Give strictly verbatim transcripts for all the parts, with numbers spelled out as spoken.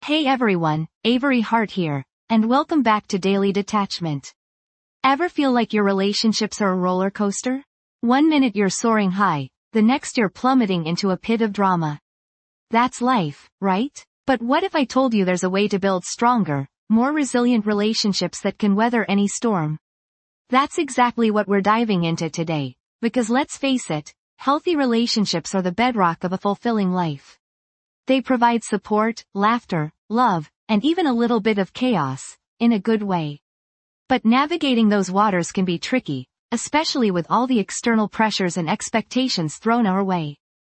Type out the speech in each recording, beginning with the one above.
Hey everyone, Avery Hart here, and welcome back to Daily Detachment. Ever feel like your relationships are a roller coaster? One minute you're soaring high, the next you're plummeting into a pit of drama. That's life, right? But what if I told you there's a way to build stronger, more resilient relationships that can weather any storm? That's exactly what we're diving into today, because let's face it, healthy relationships are the bedrock of a fulfilling life. They provide support, laughter, love, and even a little bit of chaos, in a good way. But navigating those waters can be tricky, especially with all the external pressures and expectations thrown our way.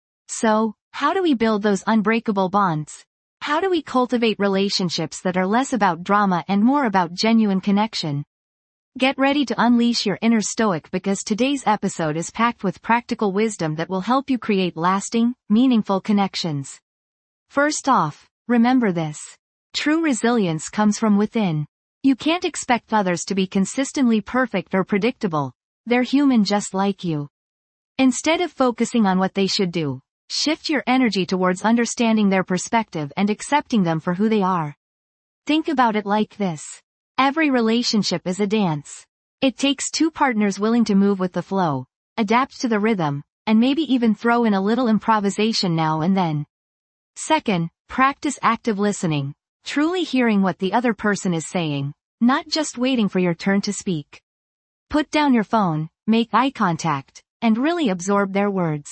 So, how do we build those unbreakable bonds? How do we cultivate relationships that are less about drama and more about genuine connection? Get ready to unleash your inner stoic because today's episode is packed with practical wisdom that will help you create lasting, meaningful connections. First off, remember this. True resilience comes from within. You can't expect others to be consistently perfect or predictable. They're human just like you. Instead of focusing on what they should do, shift your energy towards understanding their perspective and accepting them for who they are. Think about it like this. Every relationship is a dance. It takes two partners willing to move with the flow, adapt to the rhythm, and maybe even throw in a little improvisation now and then. Second, practice active listening, truly hearing what the other person is saying, not just waiting for your turn to speak. Put down your phone, make eye contact, and really absorb their words.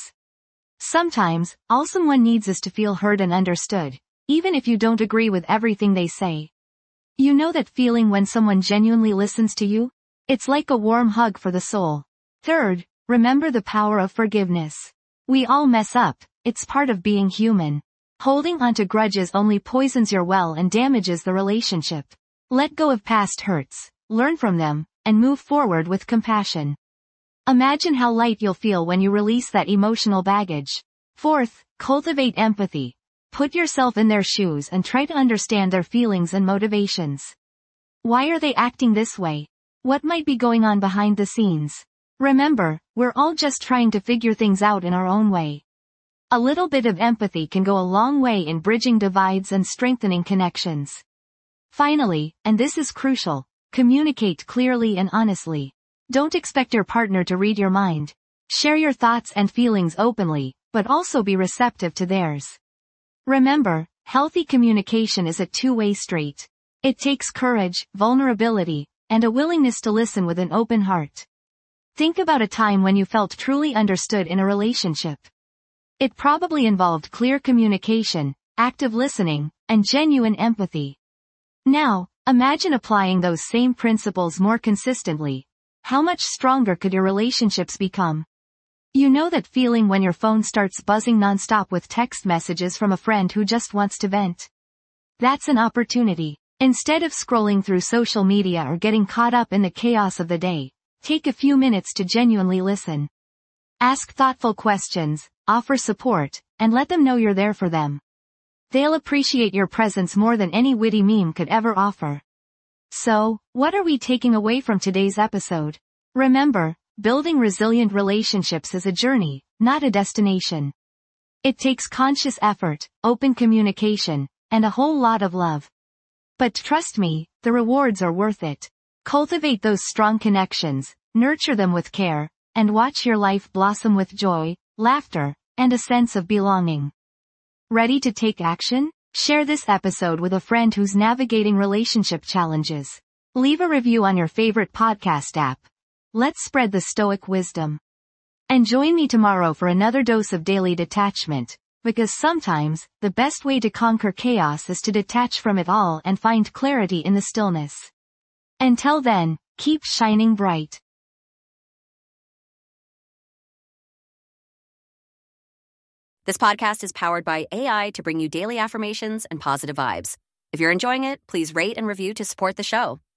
Sometimes, all someone needs is to feel heard and understood, even if you don't agree with everything they say. You know that feeling when someone genuinely listens to you? It's like a warm hug for the soul. Third, remember the power of forgiveness. We all mess up, it's part of being human. Holding onto grudges only poisons your well and damages the relationship. Let go of past hurts, learn from them, and move forward with compassion. Imagine how light you'll feel when you release that emotional baggage. Fourth, cultivate empathy. Put yourself in their shoes and try to understand their feelings and motivations. Why are they acting this way? What might be going on behind the scenes? Remember, we're all just trying to figure things out in our own way. A little bit of empathy can go a long way in bridging divides and strengthening connections. Finally, and this is crucial, communicate clearly and honestly. Don't expect your partner to read your mind. Share your thoughts and feelings openly, but also be receptive to theirs. Remember, healthy communication is a two-way street. It takes courage, vulnerability, and a willingness to listen with an open heart. Think about a time when you felt truly understood in a relationship. It probably involved clear communication, active listening, and genuine empathy. Now, imagine applying those same principles more consistently. How much stronger could your relationships become? You know that feeling when your phone starts buzzing nonstop with text messages from a friend who just wants to vent? That's an opportunity. Instead of scrolling through social media or getting caught up in the chaos of the day, take a few minutes to genuinely listen. Ask thoughtful questions, offer support, and let them know you're there for them. They'll appreciate your presence more than any witty meme could ever offer. So, what are we taking away from today's episode? Remember, building resilient relationships is a journey, not a destination. It takes conscious effort, open communication, and a whole lot of love. But trust me, the rewards are worth it. Cultivate those strong connections, nurture them with care, and watch your life blossom with joy, laughter, and a sense of belonging. Ready to take action? Share this episode with a friend who's navigating relationship challenges. Leave a review on your favorite podcast app. Let's spread the stoic wisdom. And join me tomorrow for another dose of daily detachment, because sometimes, the best way to conquer chaos is to detach from it all and find clarity in the stillness. Until then, keep shining bright. This podcast is powered by A I to bring you daily affirmations and positive vibes. If you're enjoying it, please rate and review to support the show.